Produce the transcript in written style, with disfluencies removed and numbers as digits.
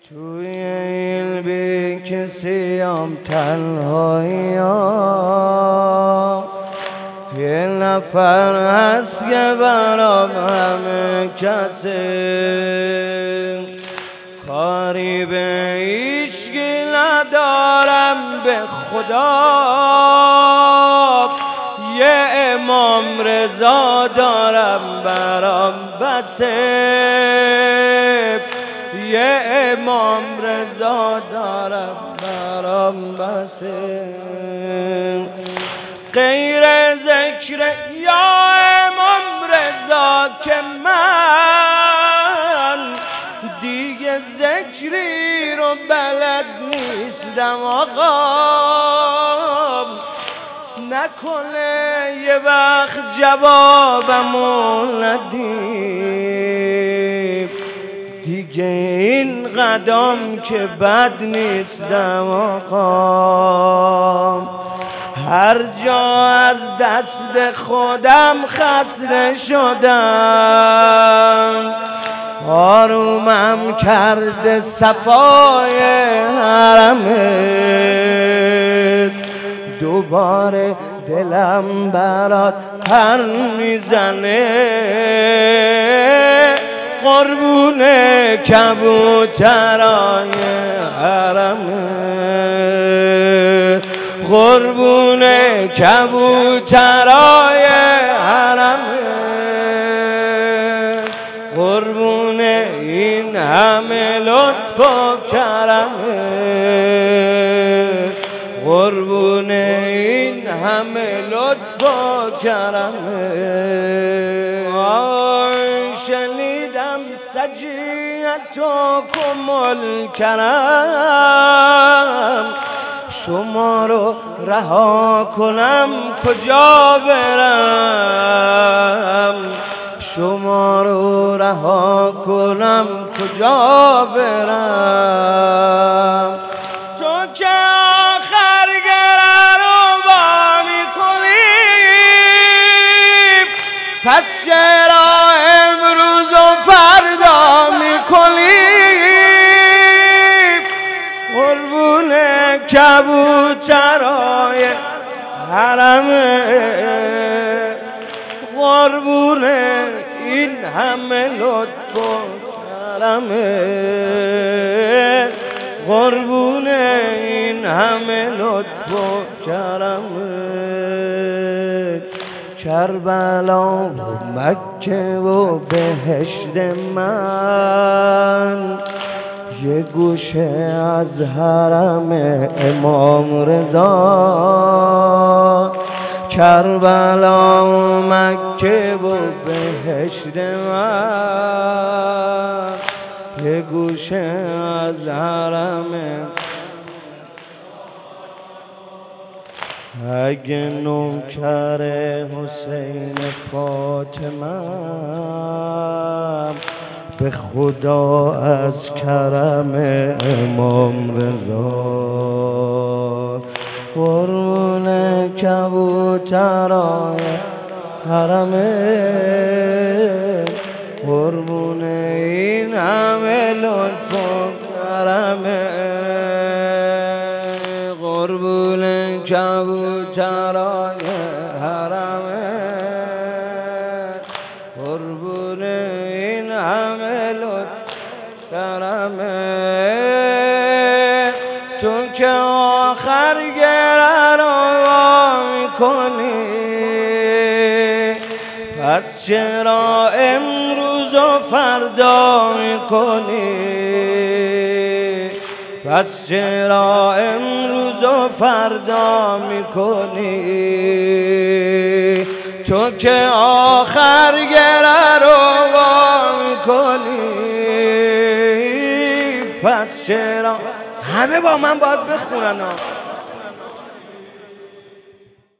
توی این بی کسیم تنهاییم، یه نفر هست که برام همه کسه، کاری به هیچکی ندارم به خدا، یه امام رضا دارم برام بسه، یه امام رضا دارم برام بسه، غیر ذکر یا امام رضا که من دیگه ذکری رو بلد نیستم آقا، نکنه یه وقت جوابمو ندیم، دیگه این قدم که بد نیستم آقا، هر جا از دست خودم خسته شدم، آرومم کرده صفای حرمت، دوباره دلم برات پر میزنه، قربون کبوترای حرمت، قربون کبوترای حرمت، قربون این همه لطف و کرمت، قربون این همه لطف و کرمت. شنیدم سجیتکم الکرم، شما رو رها کنم کجا برم، شما رو رها کنم کجا برم، تو که آخر گره رو با میکنی، پس چرا امروز و فردا میکنی، قربون کبوترای حرمت، قربون این همه لطف و کرمت، قربون این همه لطف و کرمت، کربلا و مکه و بهشت من، یه گوشه از حرم امام رضا، کربلا و مکه و بهشت من، یه گوشه از حرم، اگه نوکر حسین فاطمه به خدا از کرم امام رضا، قربون کبوترای حرمت، قربون این همه لطف و کرمت، قربون کبوترای حرمت، قربون این همه لطف کرمت، تو که آخر گره رو میکنی، پس چرا امروز و فردا میکنی، پس چرا امروز و فردا میکنی، تو که آخر گره رو میکنی، پس چرا همه با من باید بخونن